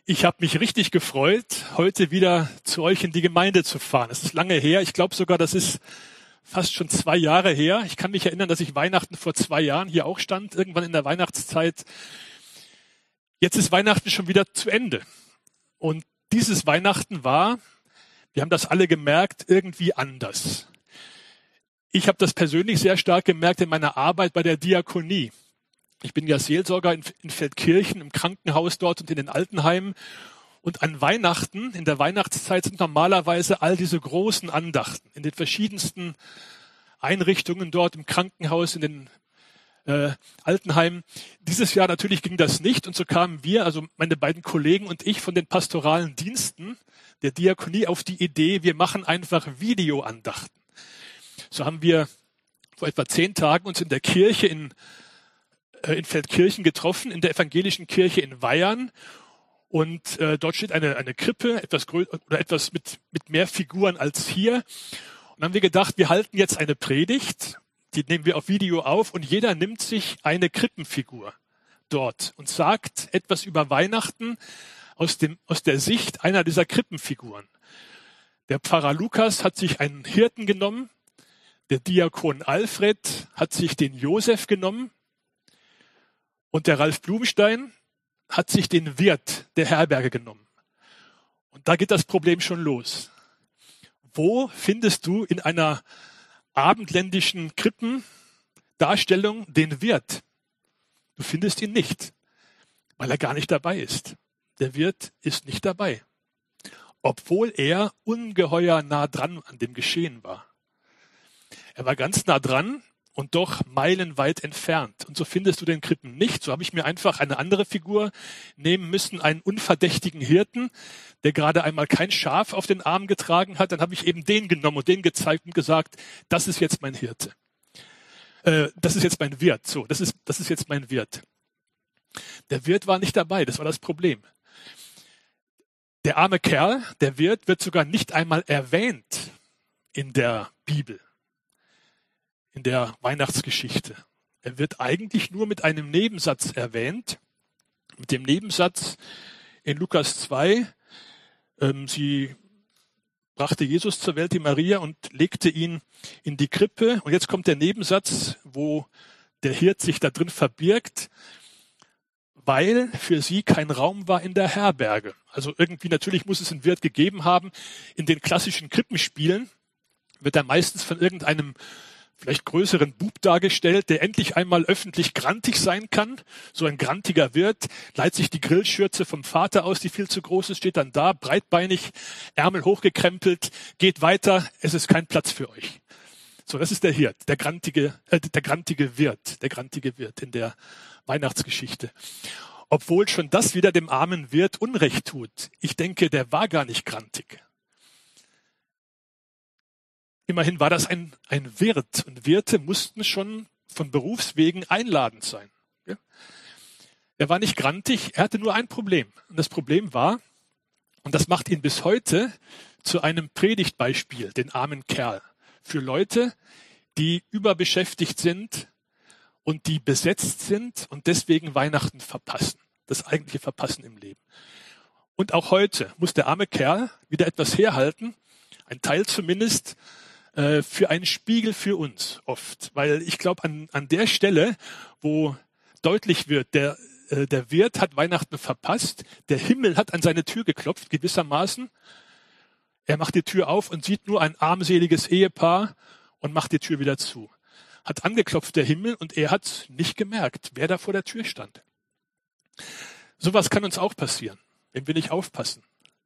Ich habe mich richtig gefreut, heute wieder zu euch in die Gemeinde zu fahren. Es ist lange her. Ich glaube sogar, das ist fast schon 2 Jahre her. Ich kann mich erinnern, dass ich Weihnachten vor 2 Jahren hier auch stand, irgendwann in der Weihnachtszeit. Jetzt ist Weihnachten schon wieder zu Ende. Und dieses Weihnachten war, wir haben das alle gemerkt, irgendwie anders. Ich habe das persönlich sehr stark gemerkt in meiner Arbeit bei der Diakonie. Ich bin ja Seelsorger in Feldkirchen, im Krankenhaus dort und in den Altenheimen. Und an Weihnachten, in der Weihnachtszeit sind normalerweise all diese großen Andachten in den verschiedensten Einrichtungen dort im Krankenhaus, in den Altenheimen. Dieses Jahr natürlich ging das nicht und so kamen wir, also meine beiden Kollegen und ich von den pastoralen Diensten der Diakonie auf die Idee, wir machen einfach Videoandachten. So haben wir vor etwa 10 Tagen uns in der Kirche in Feldkirchen getroffen, in der evangelischen Kirche in Weyern. Und dort steht eine Krippe, etwas größer oder etwas mit mehr Figuren als hier. Und dann haben wir gedacht, wir halten jetzt eine Predigt, die nehmen wir auf Video auf und jeder nimmt sich eine Krippenfigur dort und sagt etwas über Weihnachten aus der Sicht einer dieser Krippenfiguren. Der Pfarrer Lukas hat sich einen Hirten genommen, der Diakon Alfred hat sich den Josef genommen und der Ralf Blumenstein hat sich den Wirt der Herberge genommen. Und da geht das Problem schon los. Wo findest du in einer abendländischen Krippendarstellung den Wirt? Du findest ihn nicht, weil er gar nicht dabei ist. Der Wirt ist nicht dabei, obwohl er ungeheuer nah dran an dem Geschehen war. Er war ganz nah dran und doch meilenweit entfernt. Und so findest du den Krippen nicht. So habe ich mir einfach eine andere Figur nehmen müssen, einen unverdächtigen Hirten, der gerade einmal kein Schaf auf den Arm getragen hat. Dann habe ich eben den genommen und den gezeigt und gesagt, das ist jetzt mein Hirte. Das ist jetzt mein Wirt. So, das ist jetzt mein Wirt. Der Wirt war nicht dabei, das war das Problem. Der arme Kerl, der Wirt, wird sogar nicht einmal erwähnt in der Bibel. In der Weihnachtsgeschichte. Er wird eigentlich nur mit einem Nebensatz erwähnt. Mit dem Nebensatz in Lukas 2, sie brachte Jesus zur Welt, die Maria, und legte ihn in die Krippe. Und jetzt kommt der Nebensatz, wo der Hirt sich da drin verbirgt, weil für sie kein Raum war in der Herberge. Also irgendwie, natürlich muss es einen Wirt gegeben haben. In den klassischen Krippenspielen wird er meistens von irgendeinem vielleicht größeren Bub dargestellt, der endlich einmal öffentlich grantig sein kann. So ein grantiger Wirt, leiht sich die Grillschürze vom Vater aus, die viel zu groß ist, steht dann da, breitbeinig, Ärmel hochgekrempelt, geht weiter, es ist kein Platz für euch. So, das ist der Hirt, der grantige Wirt in der Weihnachtsgeschichte. Obwohl schon das wieder dem armen Wirt Unrecht tut. Ich denke, der war gar nicht grantig. Immerhin war das ein Wirt und Wirte mussten schon von Berufswegen einladend sein. Ja? Er war nicht grantig, er hatte nur ein Problem. Und das Problem war, und das macht ihn bis heute zu einem Predigtbeispiel, den armen Kerl, für Leute, die überbeschäftigt sind und die besetzt sind und deswegen Weihnachten verpassen, das eigentliche Verpassen im Leben. Und auch heute muss der arme Kerl wieder etwas herhalten, ein Teil zumindest, für einen Spiegel für uns oft. Weil ich glaube, an der Stelle, wo deutlich wird, der Wirt hat Weihnachten verpasst, der Himmel hat an seine Tür geklopft, gewissermaßen. Er macht die Tür auf und sieht nur ein armseliges Ehepaar und macht die Tür wieder zu. Hat angeklopft der Himmel und er hat nicht gemerkt, wer da vor der Tür stand. Sowas kann uns auch passieren, wenn wir nicht aufpassen.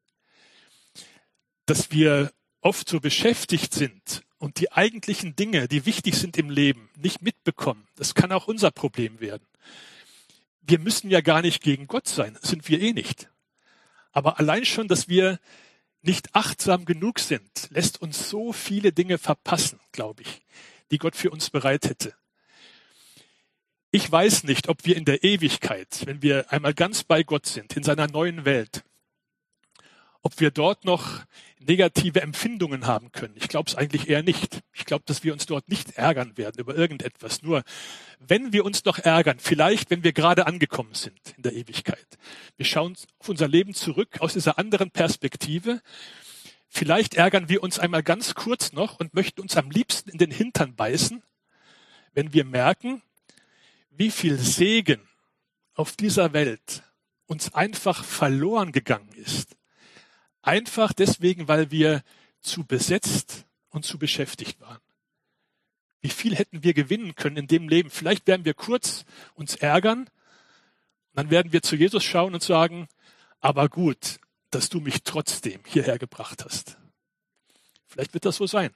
Dass wir oft so beschäftigt sind und die eigentlichen Dinge, die wichtig sind im Leben, nicht mitbekommen. Das kann auch unser Problem werden. Wir müssen ja gar nicht gegen Gott sein, sind wir eh nicht. Aber allein schon, dass wir nicht achtsam genug sind, lässt uns so viele Dinge verpassen, glaube ich, die Gott für uns bereit hätte. Ich weiß nicht, ob wir in der Ewigkeit, wenn wir einmal ganz bei Gott sind, in seiner neuen Welt, ob wir dort noch negative Empfindungen haben können. Ich glaube es eigentlich eher nicht. Ich glaube, dass wir uns dort nicht ärgern werden über irgendetwas. Nur wenn wir uns noch ärgern, vielleicht wenn wir gerade angekommen sind in der Ewigkeit, wir schauen auf unser Leben zurück aus dieser anderen Perspektive, vielleicht ärgern wir uns einmal ganz kurz noch und möchten uns am liebsten in den Hintern beißen, wenn wir merken, wie viel Segen auf dieser Welt uns einfach verloren gegangen ist. Einfach deswegen, weil wir zu besetzt und zu beschäftigt waren. Wie viel hätten wir gewinnen können in dem Leben? Vielleicht werden wir kurz uns ärgern, dann werden wir zu Jesus schauen und sagen, aber gut, dass du mich trotzdem hierher gebracht hast. Vielleicht wird das so sein.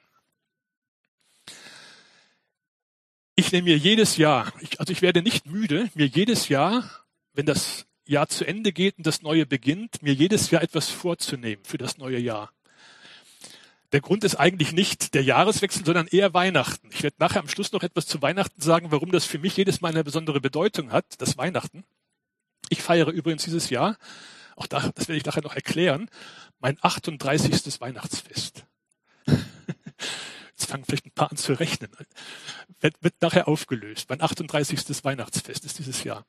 Ich nehme mir jedes Jahr, ich werde nicht müde, mir jedes Jahr, wenn das Jahr zu Ende geht und das Neue beginnt, mir jedes Jahr etwas vorzunehmen für das neue Jahr. Der Grund ist eigentlich nicht der Jahreswechsel, sondern eher Weihnachten. Ich werde nachher am Schluss noch etwas zu Weihnachten sagen, warum das für mich jedes Mal eine besondere Bedeutung hat, das Weihnachten. Ich feiere übrigens dieses Jahr, auch das werde ich nachher noch erklären, mein 38. Weihnachtsfest. Jetzt fangen vielleicht ein paar an zu rechnen. Wird nachher aufgelöst. Mein 38. Weihnachtsfest ist dieses Jahr.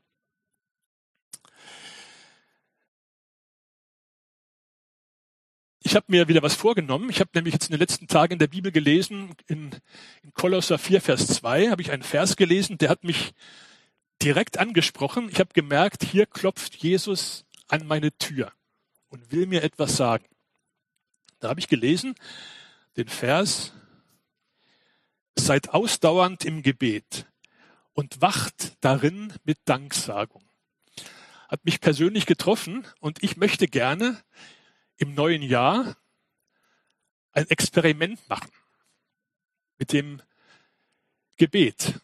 Ich habe mir wieder was vorgenommen. Ich habe nämlich jetzt in den letzten Tagen in der Bibel gelesen, in Kolosser 4, Vers 2, habe ich einen Vers gelesen, der hat mich direkt angesprochen. Ich habe gemerkt, hier klopft Jesus an meine Tür und will mir etwas sagen. Da habe ich gelesen, den Vers, seid ausdauernd im Gebet und wacht darin mit Danksagung. Hat mich persönlich getroffen und ich möchte gerne im neuen Jahr ein Experiment machen mit dem Gebet.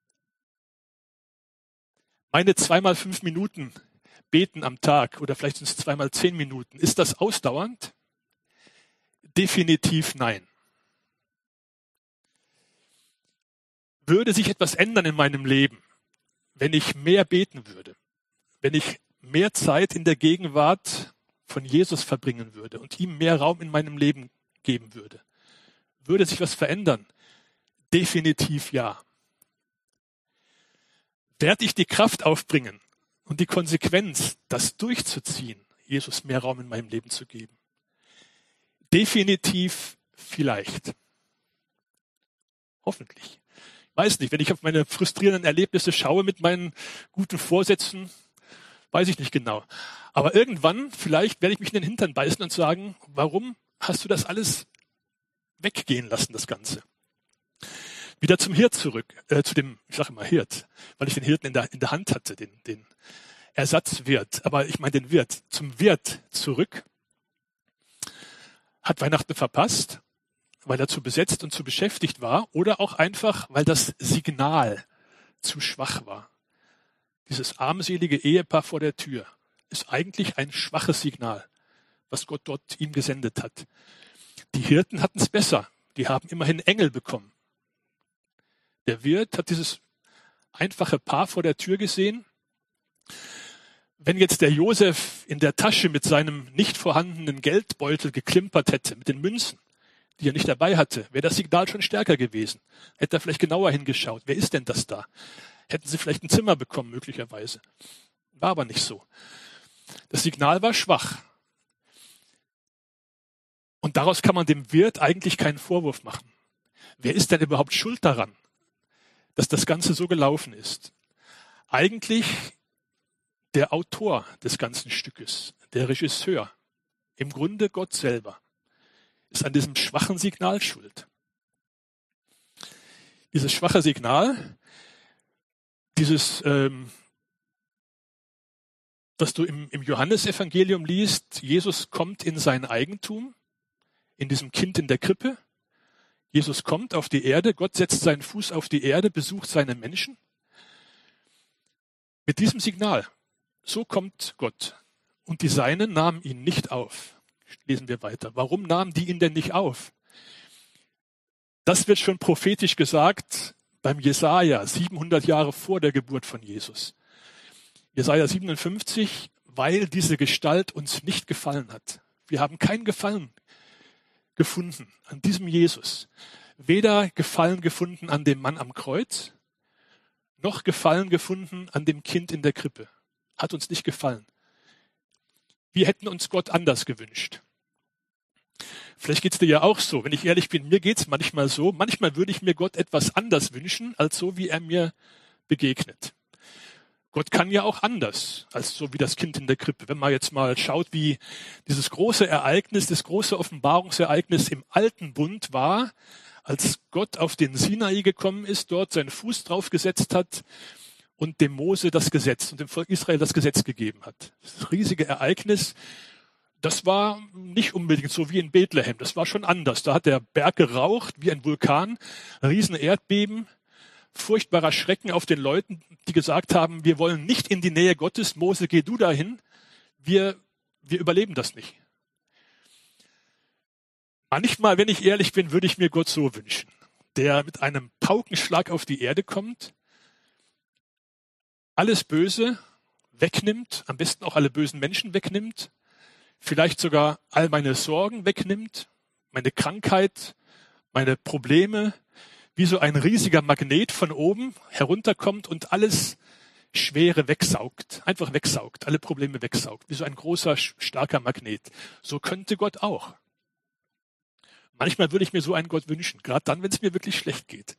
Meine 2x5 Minuten beten am Tag oder vielleicht sind es 2x10 Minuten. Ist das ausdauernd? Definitiv nein. Würde sich etwas ändern in meinem Leben, wenn ich mehr beten würde, wenn ich mehr Zeit in der Gegenwart von Jesus verbringen würde und ihm mehr Raum in meinem Leben geben würde? Würde sich was verändern? Definitiv ja. Werde ich die Kraft aufbringen und die Konsequenz, das durchzuziehen, Jesus mehr Raum in meinem Leben zu geben? Definitiv vielleicht. Hoffentlich. Ich weiß nicht, wenn ich auf meine frustrierenden Erlebnisse schaue mit meinen guten Vorsätzen, weiß ich nicht genau. Aber irgendwann, vielleicht werde ich mich in den Hintern beißen und sagen, warum hast du das alles weggehen lassen, das Ganze? Wieder zum Hirt zurück, zu dem, ich sage immer Hirt, weil ich den Hirten in der Hand hatte, den Ersatzwirt, aber ich meine den Wirt, zum Wirt zurück. Hat Weihnachten verpasst, weil er zu besetzt und zu beschäftigt war oder auch einfach, weil das Signal zu schwach war. Dieses armselige Ehepaar vor der Tür ist eigentlich ein schwaches Signal, was Gott dort ihm gesendet hat. Die Hirten hatten es besser. Die haben immerhin Engel bekommen. Der Wirt hat dieses einfache Paar vor der Tür gesehen. Wenn jetzt der Josef in der Tasche mit seinem nicht vorhandenen Geldbeutel geklimpert hätte, mit den Münzen, die er nicht dabei hatte, wäre das Signal schon stärker gewesen. Hätte er vielleicht genauer hingeschaut. Wer ist denn das da? Hätten sie vielleicht ein Zimmer bekommen, möglicherweise. War aber nicht so. Das Signal war schwach. Und daraus kann man dem Wirt eigentlich keinen Vorwurf machen. Wer ist denn überhaupt schuld daran, dass das Ganze so gelaufen ist? Eigentlich der Autor des ganzen Stückes, der Regisseur, im Grunde Gott selber, ist an diesem schwachen Signal schuld. Dieses schwache Signal, was du im Johannesevangelium liest, Jesus kommt in sein Eigentum, in diesem Kind in der Krippe. Jesus kommt auf die Erde, Gott setzt seinen Fuß auf die Erde, besucht seine Menschen. Mit diesem Signal, so kommt Gott. Und die Seinen nahmen ihn nicht auf. Lesen wir weiter. Warum nahmen die ihn denn nicht auf? Das wird schon prophetisch gesagt beim Jesaja, 700 Jahre vor der Geburt von Jesus. Jesaja 57, weil diese Gestalt uns nicht gefallen hat, Wir haben keinen Gefallen gefunden an diesem Jesus. Weder Gefallen gefunden an dem Mann am Kreuz, noch Gefallen gefunden an dem Kind in der Krippe. Hat uns nicht gefallen. Wir hätten uns Gott anders gewünscht. Vielleicht geht's dir ja auch so. Wenn ich ehrlich bin, mir geht's manchmal so. Manchmal würde ich mir Gott etwas anders wünschen, als so, wie er mir begegnet. Gott kann ja auch anders, als so wie das Kind in der Krippe. Wenn man jetzt mal schaut, wie dieses große Ereignis, das große Offenbarungsereignis im Alten Bund war, als Gott auf den Sinai gekommen ist, dort seinen Fuß draufgesetzt hat und dem Mose das Gesetz und dem Volk Israel das Gesetz gegeben hat. Das riesige Ereignis, das war nicht unbedingt so wie in Bethlehem. Das war schon anders. Da hat der Berg geraucht wie ein Vulkan, riesen Erdbeben, furchtbarer Schrecken auf den Leuten, die gesagt haben, wir wollen nicht in die Nähe Gottes. Mose, geh du dahin. Wir überleben das nicht. Manchmal, wenn ich ehrlich bin, würde ich mir Gott so wünschen, der mit einem Paukenschlag auf die Erde kommt, alles Böse wegnimmt, am besten auch alle bösen Menschen wegnimmt, vielleicht sogar all meine Sorgen wegnimmt, meine Krankheit, meine Probleme, wie so ein riesiger Magnet von oben herunterkommt und alles Schwere wegsaugt, einfach wegsaugt, alle Probleme wegsaugt, wie so ein großer, starker Magnet. So könnte Gott auch. Manchmal würde ich mir so einen Gott wünschen, gerade dann, wenn es mir wirklich schlecht geht.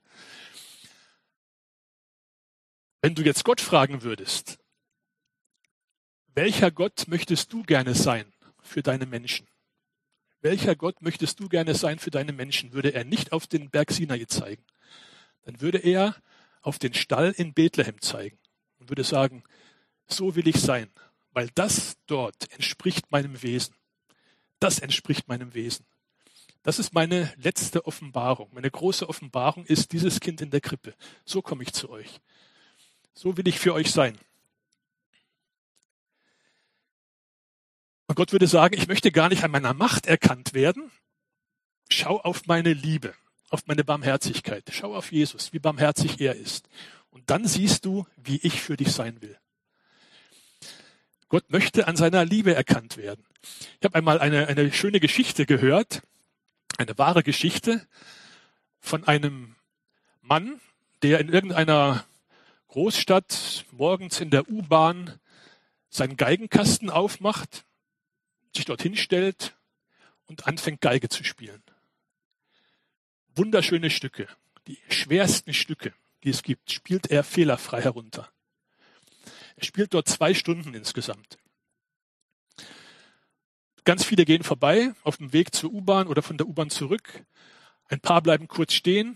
Wenn du jetzt Gott fragen würdest, welcher Gott möchtest du gerne sein für deine Menschen? Welcher Gott möchtest du gerne sein für deine Menschen? Würde er nicht auf den Berg Sinai zeigen, dann würde er auf den Stall in Bethlehem zeigen und würde sagen, so will ich sein, weil das dort entspricht meinem Wesen. Das entspricht meinem Wesen. Das ist meine letzte Offenbarung. Meine große Offenbarung ist dieses Kind in der Krippe. So komme ich zu euch. So will ich für euch sein. Und Gott würde sagen, ich möchte gar nicht an meiner Macht erkannt werden. Schau auf meine Liebe, auf meine Barmherzigkeit. Schau auf Jesus, wie barmherzig er ist. Und dann siehst du, wie ich für dich sein will. Gott möchte an seiner Liebe erkannt werden. Ich habe einmal eine schöne Geschichte gehört, eine wahre Geschichte von einem Mann, der in irgendeiner Großstadt morgens in der U-Bahn seinen Geigenkasten aufmacht, sich dorthin stellt und anfängt Geige zu spielen. Wunderschöne Stücke, die schwersten Stücke, die es gibt, spielt er fehlerfrei herunter. Er spielt dort 2 Stunden insgesamt. Ganz viele gehen vorbei auf dem Weg zur U-Bahn oder von der U-Bahn zurück. Ein paar bleiben kurz stehen.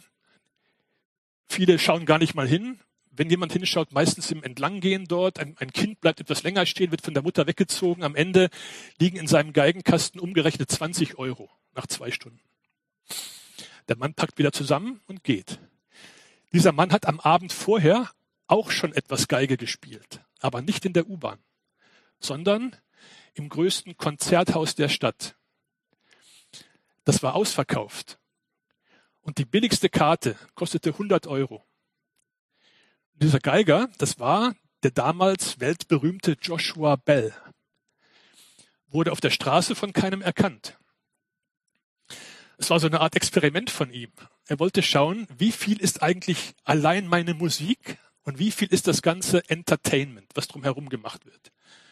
Viele schauen gar nicht mal hin. Wenn jemand hinschaut, meistens im Entlanggehen dort. Ein Kind bleibt etwas länger stehen, wird von der Mutter weggezogen. Am Ende liegen in seinem Geigenkasten umgerechnet 20 € nach 2 Stunden. Der Mann packt wieder zusammen und geht. Dieser Mann hat am Abend vorher auch schon etwas Geige gespielt, aber nicht in der U-Bahn, sondern im größten Konzerthaus der Stadt. Das war ausverkauft. Und die billigste Karte kostete 100 €. Dieser Geiger, das war der damals weltberühmte Joshua Bell, wurde auf der Straße von keinem erkannt. Es war so eine Art Experiment von ihm. Er wollte schauen, wie viel ist eigentlich allein meine Musik und wie viel ist das ganze Entertainment, was drumherum gemacht wird.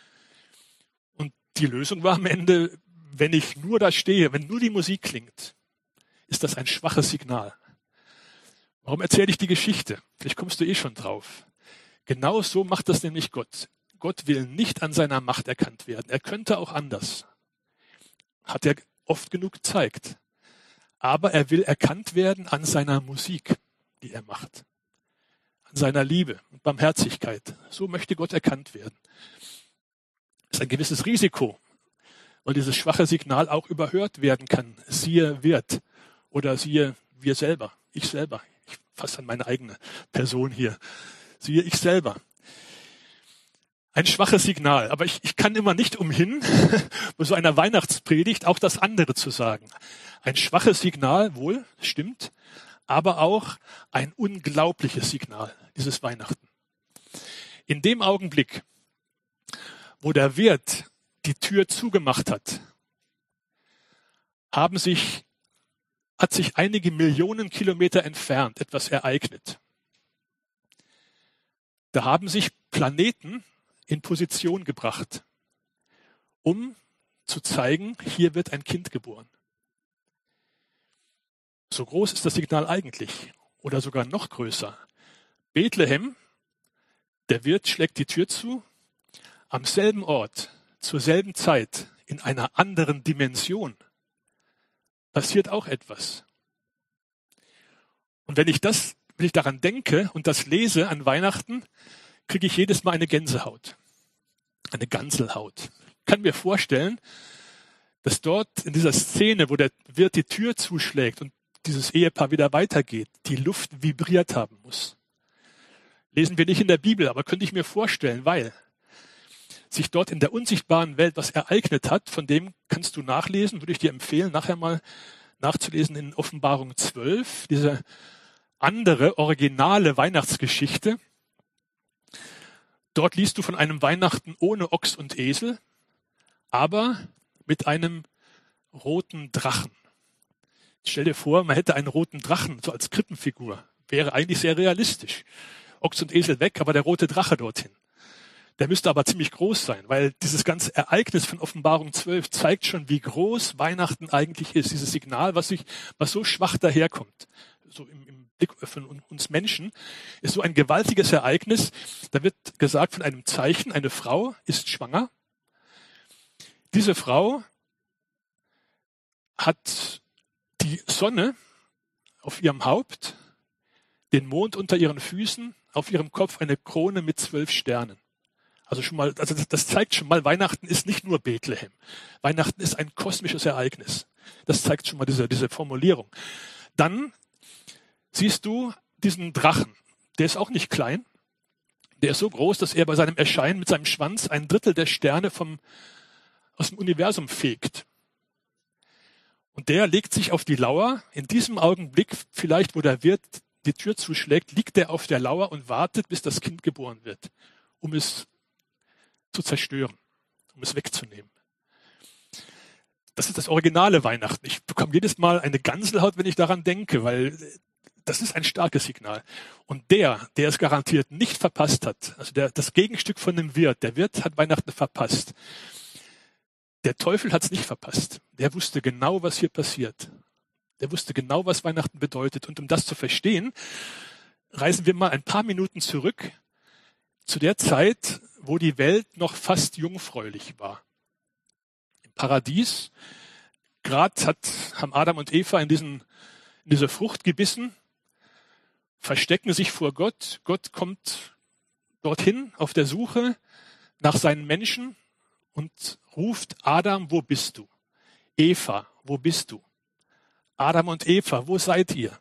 Und die Lösung war am Ende, wenn ich nur da stehe, wenn nur die Musik klingt, ist das ein schwaches Signal. Warum erzähle ich die Geschichte? Vielleicht kommst du eh schon drauf. Genau so macht das nämlich Gott. Gott will nicht an seiner Macht erkannt werden. Er könnte auch anders. Hat er oft genug gezeigt. Aber er will erkannt werden an seiner Musik, die er macht. An seiner Liebe und Barmherzigkeit. So möchte Gott erkannt werden. Das ist ein gewisses Risiko, weil dieses schwache Signal auch überhört werden kann. Siehe Wirt oder siehe wir selber, ich selber. Ich fasse an meine eigene Person hier. Siehe ich selber. Ein schwaches Signal, aber ich kann immer nicht umhin, bei so einer Weihnachtspredigt auch das andere zu sagen. Ein schwaches Signal, wohl, stimmt, aber auch ein unglaubliches Signal, dieses Weihnachten. In dem Augenblick, wo der Wirt die Tür zugemacht hat hat sich einige Millionen Kilometer entfernt etwas ereignet. Da haben sich Planeten in Position gebracht, um zu zeigen, hier wird ein Kind geboren. So groß ist das Signal eigentlich oder sogar noch größer. Bethlehem, der Wirt schlägt die Tür zu, am selben Ort, zur selben Zeit, in einer anderen Dimension passiert auch etwas. Und wenn ich daran denke und das lese an Weihnachten, kriege ich jedes Mal eine Gänsehaut, eine Ganselhaut. Ich kann mir vorstellen, dass dort in dieser Szene, wo der Wirt die Tür zuschlägt und dieses Ehepaar wieder weitergeht, die Luft vibriert haben muss. Lesen wir nicht in der Bibel, aber könnte ich mir vorstellen, weil sich dort in der unsichtbaren Welt was ereignet hat, von dem kannst du nachlesen, würde ich dir empfehlen, nachher mal nachzulesen in Offenbarung 12, diese andere, originale Weihnachtsgeschichte. Dort liest du von einem Weihnachten ohne Ochs und Esel, aber mit einem roten Drachen. Stell dir vor, man hätte einen roten Drachen, so als Krippenfigur. Wäre eigentlich sehr realistisch. Ochs und Esel weg, aber der rote Drache dorthin. Der müsste aber ziemlich groß sein, weil dieses ganze Ereignis von Offenbarung 12 zeigt schon, wie groß Weihnachten eigentlich ist. Dieses Signal, was so schwach daherkommt, so im Blick von uns Menschen, ist so ein gewaltiges Ereignis. Da wird gesagt von einem Zeichen, eine Frau ist schwanger. Diese Frau hat die Sonne auf ihrem Haupt, den Mond unter ihren Füßen, auf ihrem Kopf eine Krone mit 12 Sternen. Also das zeigt schon mal, Weihnachten ist nicht nur Bethlehem. Weihnachten ist ein kosmisches Ereignis. Das zeigt schon mal diese Formulierung. Dann siehst du diesen Drachen. Der ist auch nicht klein. Der ist so groß, dass er bei seinem Erscheinen mit seinem Schwanz 1/3 der Sterne aus dem Universum fegt. Und der legt sich auf die Lauer. In diesem Augenblick, vielleicht wo der Wirt die Tür zuschlägt, liegt er auf der Lauer und wartet, bis das Kind geboren wird, um es zu zerstören, um es wegzunehmen. Das ist das originale Weihnachten. Ich bekomme jedes Mal eine Ganselhaut, wenn ich daran denke, weil das ist ein starkes Signal. Und der es garantiert nicht verpasst hat, also das Gegenstück von dem Wirt, der Wirt hat Weihnachten verpasst. Der Teufel hat es nicht verpasst. Der wusste genau, was hier passiert. Der wusste genau, was Weihnachten bedeutet. Und um das zu verstehen, reisen wir mal ein paar Minuten zurück zu der Zeit, wo die Welt noch fast jungfräulich war. Im Paradies, gerade haben Adam und Eva in diese Frucht gebissen, verstecken sich vor Gott. Gott kommt dorthin auf der Suche nach seinen Menschen und ruft: Adam, wo bist du? Eva, wo bist du? Adam und Eva, wo seid ihr?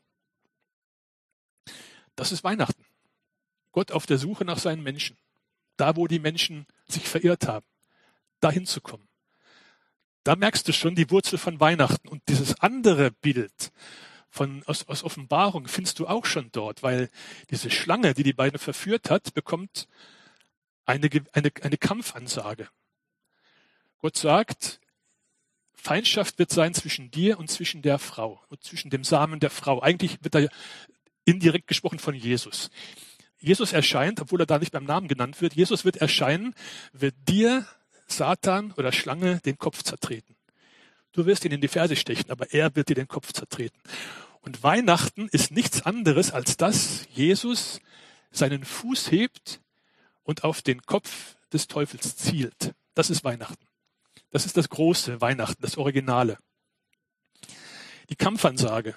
Das ist Weihnachten. Gott auf der Suche nach seinen Menschen. Da, wo die Menschen sich verirrt haben, dahin zu kommen. Da merkst du schon die Wurzel von Weihnachten. Und dieses andere Bild aus Offenbarung findest du auch schon dort, weil diese Schlange, die beiden verführt hat, bekommt eine Kampfansage. Gott sagt, Feindschaft wird sein zwischen dir und zwischen der Frau und zwischen dem Samen der Frau. Eigentlich wird da indirekt gesprochen von Jesus. Jesus erscheint, obwohl er da nicht beim Namen genannt wird. Jesus wird erscheinen, wird dir, Satan oder Schlange, den Kopf zertreten. Du wirst ihn in die Ferse stechen, aber er wird dir den Kopf zertreten. Und Weihnachten ist nichts anderes, als dass Jesus seinen Fuß hebt und auf den Kopf des Teufels zielt. Das ist Weihnachten. Das ist das große Weihnachten, das Originale. Die Kampfansage.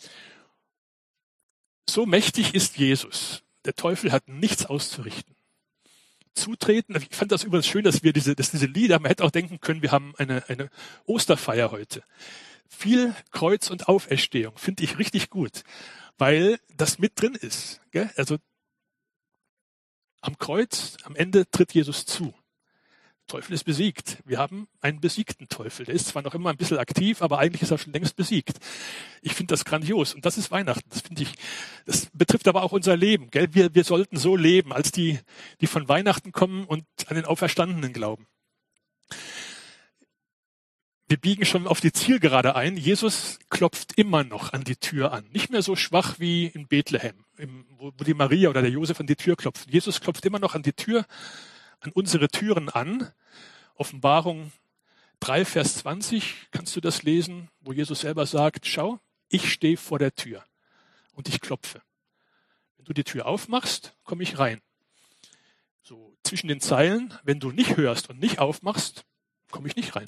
So mächtig ist Jesus. Der Teufel hat nichts auszurichten. Zutreten, ich fand das übrigens schön, dass diese Lieder, man hätte auch denken können, wir haben eine Osterfeier heute. Viel Kreuz und Auferstehung, finde ich richtig gut, weil das mit drin ist. Gell? Also am Kreuz, am Ende tritt Jesus zu. Der Teufel ist besiegt. Wir haben einen besiegten Teufel. Der ist zwar noch immer ein bisschen aktiv, aber eigentlich ist er schon längst besiegt. Ich finde das grandios. Und das ist Weihnachten. Das betrifft aber auch unser Leben. Gell? Wir sollten so leben, als die von Weihnachten kommen und an den Auferstandenen glauben. Wir biegen schon auf die Zielgerade ein. Jesus klopft immer noch an die Tür an. Nicht mehr so schwach wie in Bethlehem, wo die Maria oder der Josef an die Tür klopft. Jesus klopft immer noch an die Tür, an unsere Türen an. Offenbarung 3, Vers 20, kannst du das lesen, wo Jesus selber sagt, schau, ich stehe vor der Tür und ich klopfe. Wenn du die Tür aufmachst, komme ich rein. So zwischen den Zeilen, wenn du nicht hörst und nicht aufmachst, komme ich nicht rein.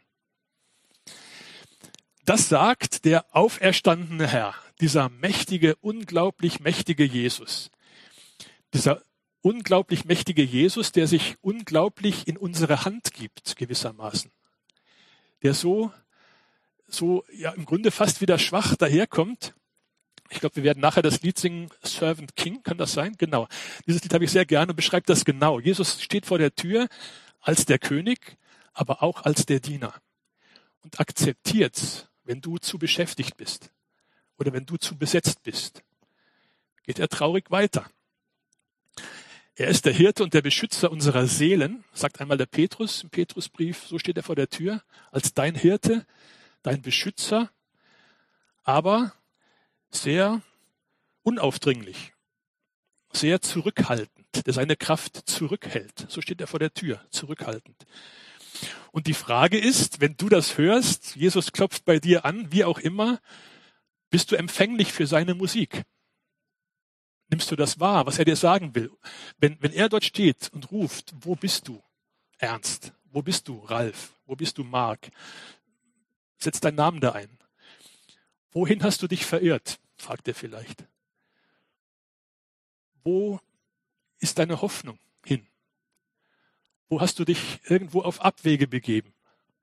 Das sagt der auferstandene Herr, dieser mächtige, unglaublich mächtige Jesus. Dieser unglaublich mächtige Jesus, der sich unglaublich in unsere Hand gibt, gewissermaßen. Der so ja im Grunde fast wieder schwach daherkommt. Ich glaube, wir werden nachher das Lied singen, Servant King, kann das sein? Genau. Dieses Lied habe ich sehr gerne und beschreibt das genau. Jesus steht vor der Tür als der König, aber auch als der Diener und akzeptiert, wenn du zu beschäftigt bist oder wenn du zu besetzt bist, geht er traurig weiter. Er ist der Hirte und der Beschützer unserer Seelen, sagt einmal der Petrus im Petrusbrief, so steht er vor der Tür, als dein Hirte, dein Beschützer, aber sehr unaufdringlich, sehr zurückhaltend, der seine Kraft zurückhält. So steht er vor der Tür, zurückhaltend. Und die Frage ist, wenn du das hörst, Jesus klopft bei dir an, wie auch immer, bist du empfänglich für seine Musik? Nimmst du das wahr, was er dir sagen will? Wenn er dort steht und ruft, wo bist du, Ernst? Wo bist du, Ralf? Wo bist du, Mark? Setz deinen Namen da ein. Wohin hast du dich verirrt? Fragt er vielleicht. Wo ist deine Hoffnung hin? Wo hast du dich irgendwo auf Abwege begeben?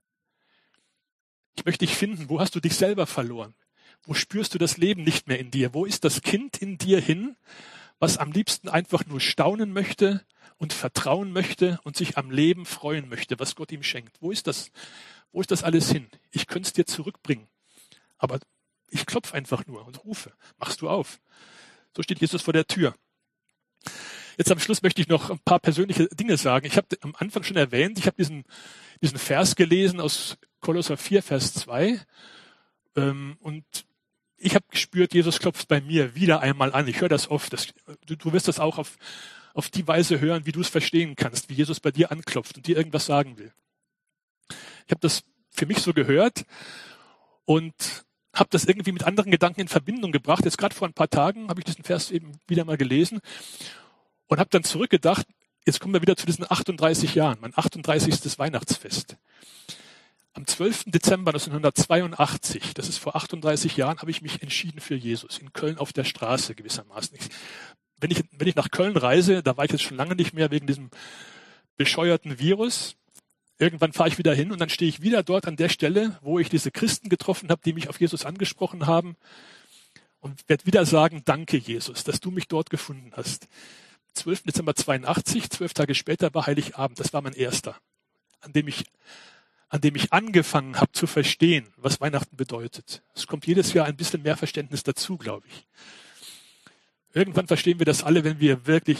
Ich möchte dich finden. Wo hast du dich selber verloren? Wo spürst du das Leben nicht mehr in dir? Wo ist das Kind in dir hin, was am liebsten einfach nur staunen möchte und vertrauen möchte und sich am Leben freuen möchte, was Gott ihm schenkt? Wo ist das? Wo ist das alles hin? Ich könnte es dir zurückbringen. Aber ich klopfe einfach nur und rufe. Machst du auf. So steht Jesus vor der Tür. Jetzt am Schluss möchte ich noch ein paar persönliche Dinge sagen. Ich habe am Anfang schon erwähnt, ich habe diesen Vers gelesen aus Kolosser 4, Vers 2. Und ich habe gespürt, Jesus klopft bei mir wieder einmal an. Ich höre das oft. Du wirst das auch auf die Weise hören, wie du es verstehen kannst, wie Jesus bei dir anklopft und dir irgendwas sagen will. Ich habe das für mich so gehört und habe das irgendwie mit anderen Gedanken in Verbindung gebracht. Jetzt gerade vor ein paar Tagen habe ich diesen Vers eben wieder mal gelesen und habe dann zurückgedacht, jetzt kommen wir wieder zu diesen 38 Jahren, mein 38. Weihnachtsfest. Am 12. Dezember 1982, das ist vor 38 Jahren, habe ich mich entschieden für Jesus, in Köln auf der Straße gewissermaßen. Wenn ich nach Köln reise, da war ich jetzt schon lange nicht mehr wegen diesem bescheuerten Virus. Irgendwann fahre ich wieder hin und dann stehe ich wieder dort an der Stelle, wo ich diese Christen getroffen habe, die mich auf Jesus angesprochen haben und werde wieder sagen, danke Jesus, dass du mich dort gefunden hast. 12. Dezember 82, 12 Tage später war Heiligabend, das war mein erster, an dem ich angefangen habe zu verstehen, was Weihnachten bedeutet. Es kommt jedes Jahr ein bisschen mehr Verständnis dazu, glaube ich. Irgendwann verstehen wir das alle, wenn wir wirklich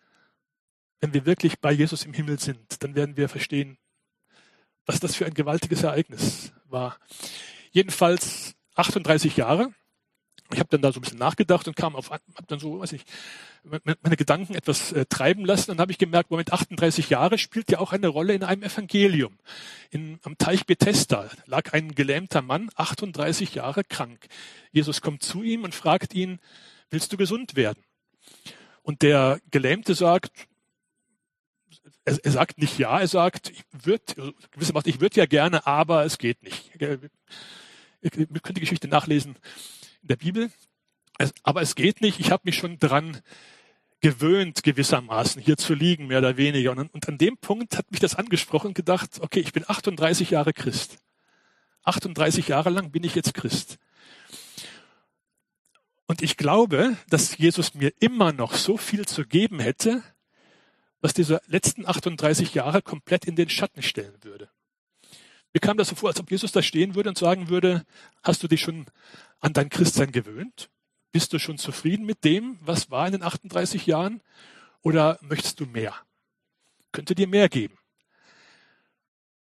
bei Jesus im Himmel sind, dann werden wir verstehen, was das für ein gewaltiges Ereignis war. Jedenfalls 38 Jahre. Ich habe dann da so ein bisschen nachgedacht und habe dann so, meine Gedanken etwas treiben lassen. Und dann habe ich gemerkt, Moment, 38 Jahre spielt ja auch eine Rolle in einem Evangelium. Am Teich Bethesda lag ein gelähmter Mann, 38 Jahre krank. Jesus kommt zu ihm und fragt ihn, willst du gesund werden? Und der Gelähmte sagt, er sagt nicht ja, er sagt, ich würde ja gerne, aber es geht nicht. Ihr könnt die Geschichte nachlesen in der Bibel. Aber es geht nicht, ich habe mich schon dran gewöhnt, gewissermaßen hier zu liegen, mehr oder weniger. Und an dem Punkt hat mich das angesprochen und gedacht, okay, ich bin 38 Jahre Christ. 38 Jahre lang bin ich jetzt Christ. Und ich glaube, dass Jesus mir immer noch so viel zu geben hätte, was diese letzten 38 Jahre komplett in den Schatten stellen würde. Mir kam das so vor, als ob Jesus da stehen würde und sagen würde, hast du dich schon an dein Christsein gewöhnt? Bist du schon zufrieden mit dem, was war in den 38 Jahren? Oder möchtest du mehr? Könnte dir mehr geben.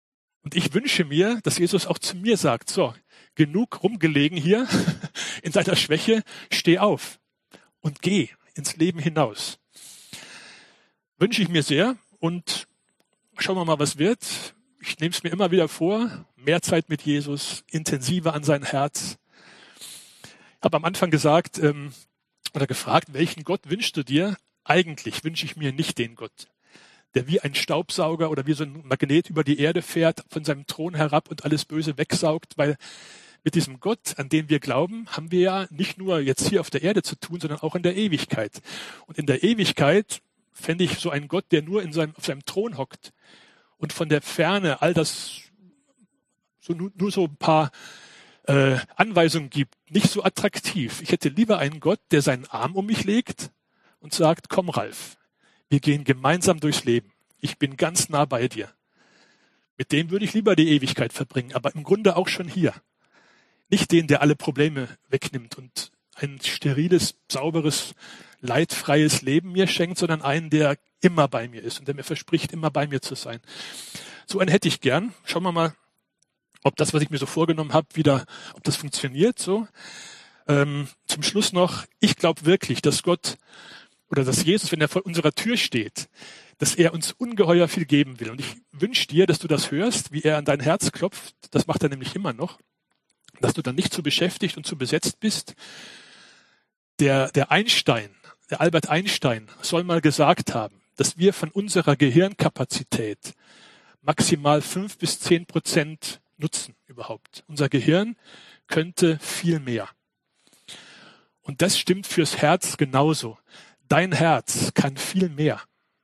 Und ich wünsche mir, dass Jesus auch zu mir sagt, so, genug rumgelegen hier in deiner Schwäche, steh auf und geh ins Leben hinaus. Wünsche ich mir sehr und schauen wir mal, was wird. Ich nehme es mir immer wieder vor, mehr Zeit mit Jesus, intensiver an sein Herz. Ich habe am Anfang gesagt oder gefragt, welchen Gott wünschst du dir? Eigentlich wünsche ich mir nicht den Gott, der wie ein Staubsauger oder wie so ein Magnet über die Erde fährt, von seinem Thron herab und alles Böse wegsaugt, weil mit diesem Gott, an den wir glauben, haben wir ja nicht nur jetzt hier auf der Erde zu tun, sondern auch in der Ewigkeit. Und in der Ewigkeit fände ich so einen Gott, der nur auf seinem Thron hockt und von der Ferne all das nur so ein paar Anweisungen gibt, nicht so attraktiv. Ich hätte lieber einen Gott, der seinen Arm um mich legt und sagt, komm Ralf, wir gehen gemeinsam durchs Leben. Ich bin ganz nah bei dir. Mit dem würde ich lieber die Ewigkeit verbringen, aber im Grunde auch schon hier. Nicht den, der alle Probleme wegnimmt und ein steriles, sauberes, leidfreies Leben mir schenkt, sondern einen, der immer bei mir ist und der mir verspricht, immer bei mir zu sein. So einen hätte ich gern. Schauen wir mal, ob das, was ich mir so vorgenommen habe, ob das funktioniert. So. Zum Schluss noch, ich glaube wirklich, dass Gott oder dass Jesus, wenn er vor unserer Tür steht, dass er uns ungeheuer viel geben will. Und ich wünsche dir, dass du das hörst, wie er an dein Herz klopft. Das macht er nämlich immer noch. Dass du dann nicht zu beschäftigt und zu besetzt bist. Der Albert Einstein soll mal gesagt haben, dass wir von unserer Gehirnkapazität maximal 5-10% nutzen überhaupt. Unser Gehirn könnte viel mehr. Und das stimmt fürs Herz genauso. Dein Herz kann viel mehr.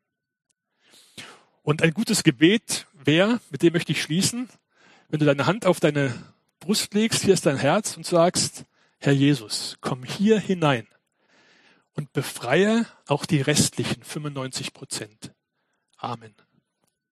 Und ein gutes Gebet wäre, mit dem möchte ich schließen, wenn du deine Hand auf deine Brust legst, hier ist dein Herz und sagst, Herr Jesus, komm hier hinein und befreie auch die restlichen 95%. Amen.